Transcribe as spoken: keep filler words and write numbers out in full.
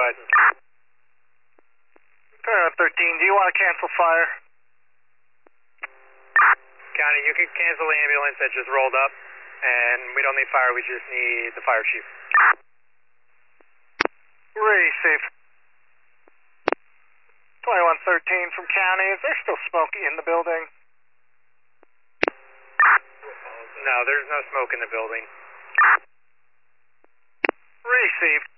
advise. Parallel thirteen, do you want to cancel fire? County, you can cancel the ambulance that just rolled up, and we don't need fire, we just need the fire chief. Receive. twenty-one thirteen from county, is there still smoke in the building? No, there's no smoke in the building. Received.